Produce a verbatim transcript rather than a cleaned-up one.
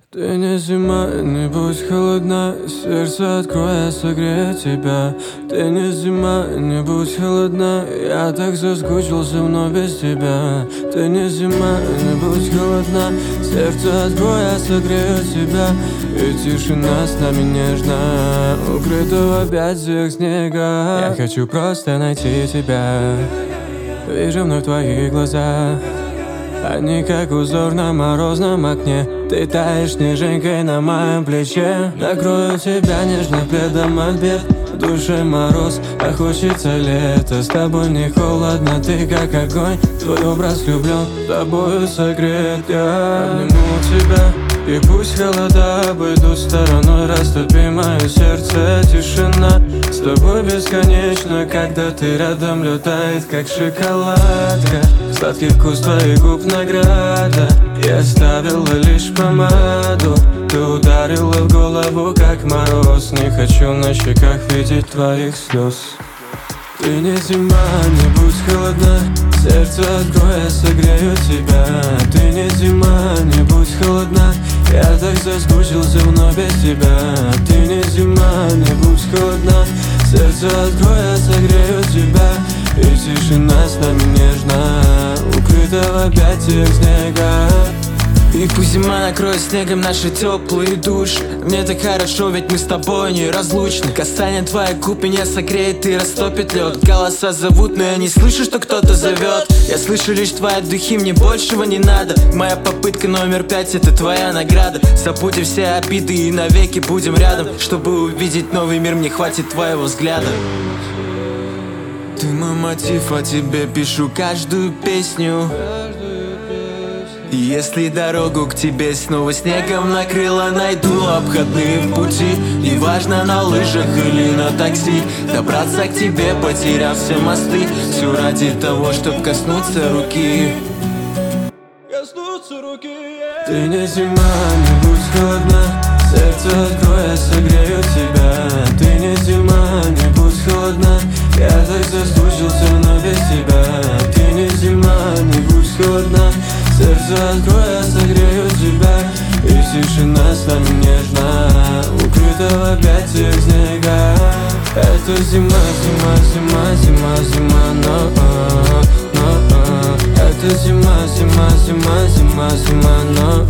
Ты не зима, не будь холодна, сердце открой, я согрею тебя. Ты не зима, не будь холодна, я так соскучился вновь без тебя. Ты не зима, не будь холодна, сердце открой, я согрею тебя. И тишина с нами нежна, укрыта в объятиях снега. Я хочу просто найти тебя, вижу вновь твои глаза. Они как узор на морозном окне. Ты таешь снежинкой на моем плече. Накрою тебя нежно пледом от бед. В душе мороз, а хочется лето. С тобой не холодно, ты как огонь. Твой образ влюблен, тобою согрет. Я обниму тебя, и пусть холода обойдут стороной. Растопи мое сердце, тишина. С тобой бесконечно, когда ты рядом, летает как шоколадка. Сладкий вкус твоих губ награда. Я оставила лишь помаду. Ты ударила в голову как мороз. Не хочу на щеках видеть твоих слез. Ты не зима, не будь холодна, сердце открой, я согрею тебя. Ты не зима, не будь холодна, я так соскучился вновь без тебя. Ты не зима, не будь холодна, сердце открой, я согрею тебя. И тишина с нами нежна, укрыта в объятиях снега. И пусть зима накроет снегом наши теплые души. Мне так хорошо, ведь мы с тобой неразлучны. Касание твоих губ меня согреет и растопит лед. Голоса зовут, но я не слышу, что кто-то зовет. Я слышу лишь твои духи, мне большего не надо. Моя попытка номер пять — это твоя награда. Забудем все обиды и навеки будем рядом. Чтобы увидеть новый мир, мне хватит твоего взгляда. Ты мой мотив, о тебе пишу каждую песню. И если дорогу к тебе снова снегом накрыла, найду обходные пути. Неважно, на лыжах или на такси, добраться к тебе, потеряв все мосты. Все ради того, чтоб коснуться руки. Коснуться руки. Ты не зима, не будь холодна, сердце открой, я согрею тебя. Ты не зима, не будь холодна, я так соскучился вновь без тебя. Ты не зима, не будь холодна, сердце открой, я согрею тебя. И тишина с нами нежна, укрыта в объятиях снега. Это зима, зима, зима, зима, зима, но, но, но. Это зима, зима, зима, зима, зима, но